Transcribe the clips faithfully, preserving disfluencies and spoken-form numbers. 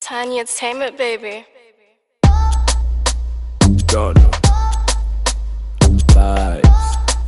Tiny Entertainment, baby. Ghana vibes.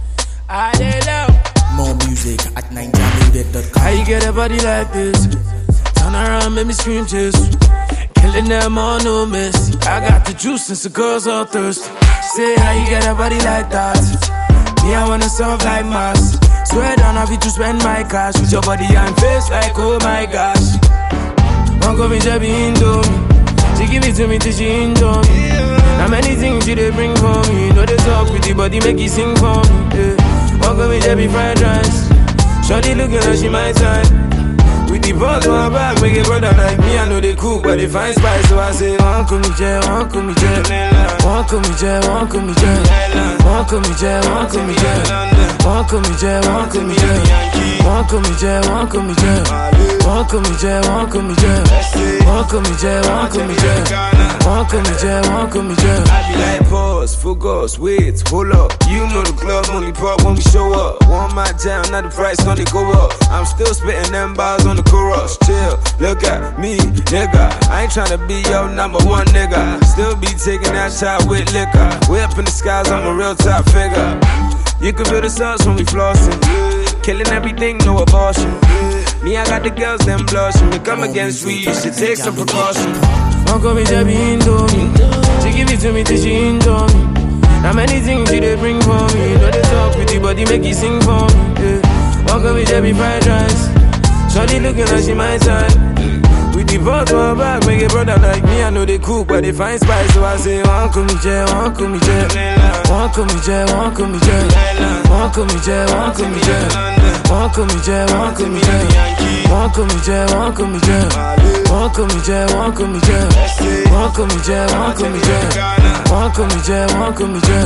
I did love more music at ninja dot com. how you get a body like this. Turn around, make me scream just killing them all, no miss. I got the juice since the girls all thirsty. Say how you get a body like that. Me, I wanna soft like Mars. Swear down, I fit to spend my cash with your body and face like, oh my gosh. Won't go me Jabby Indomie. She give it to me till she enjoy me. Now many things she they bring for me. You know they talk with the body, make it sing for me. Yeah. Won't go me Jabby fried rice. Shorty looking like she my type. With the balls on her back, make a brother like me. I know they cook, but they find spice. So I say, one come me jet, one come me jet, one come me jet, one come me jet, one come me jet, one come me jet, one come me jet, one come me jet, one come me jet, one come me jet, one come me jet, one come me jet, one come me jet, one come me jet, one come me jet, one come me jet. I be like pause, focus, wait, hold up. You know the club only pop when we show up. Want my jam, now the price gonna go up. I'm still spitting them bars on the chorus. Chill, look at me, nigga. I ain't tryna be your number one nigga. Still be taking that shot with liquor. Way up in the skies, I'm a real top figure. You can feel the sauce when we flossing. Killing everything, no abortion. Me, I got the girls, them blushing. We come against we, you should take some precaution. Uncle me Jabby Indomie. She give it to me till she enjoy me. Now many things she they bring for me. You know they talk with the body, make it sing for me. Yeah. Uncle me Jabby fried rice. Shorty looking like she my type. With the balls on her back, make a brother like me. I know they cook, but they find spice. So I say, one come me jet, one come me jet, one come me jet, one come me jet, one come me jet, one come me jet, one come me jet, one come me jet, one come me jet, one come me jet, one come me jet, one come me jet, one come me jet, one come me jet, one come me jet, one come me jet.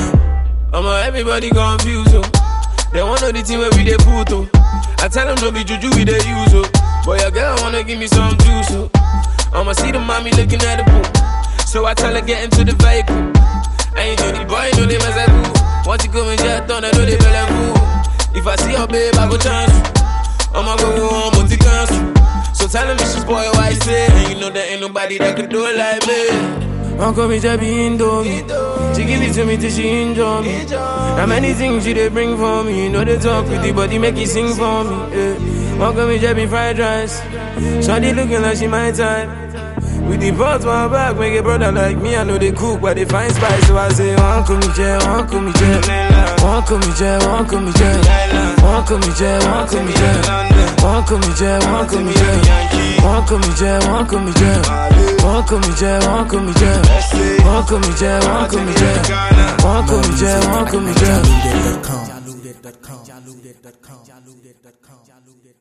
I'ma everybody confused, oh. They want know the team where we they put, oh. I tell them don't be juju we they use, oh. Boy, your girl wanna give me some juice, oh. I'ma see the mommy looking at the pool. So I tell her get into the vehicle. I ain't know the boy, know they mess at who. Once you come and jet on, I know they feel like who. If I see her babe, I go chance you. I'ma go home, multi cancel. So tell them it's just boy, what I say. And you know there ain't nobody that could do it like me. Uncle me Jabby Indomie. She give it to me till she enjoy me. Now many things she they bring for me. You know they talk with the body, make it sing for me. Yeah. Uncle me Jabby fried rice. Shorty looking like she my type. With the balls on her back, make a brother like me. I know they cook, but they find spice. So I say, one come me jet, one come me jet, one come me jet, one come me jet, one come me jet, one come me jet, one come me jet, one come me jet, one come me jet, one come me jet, one come me jet, one come me jet, one come me jet, one come me jet, one come me jet, one come me jet.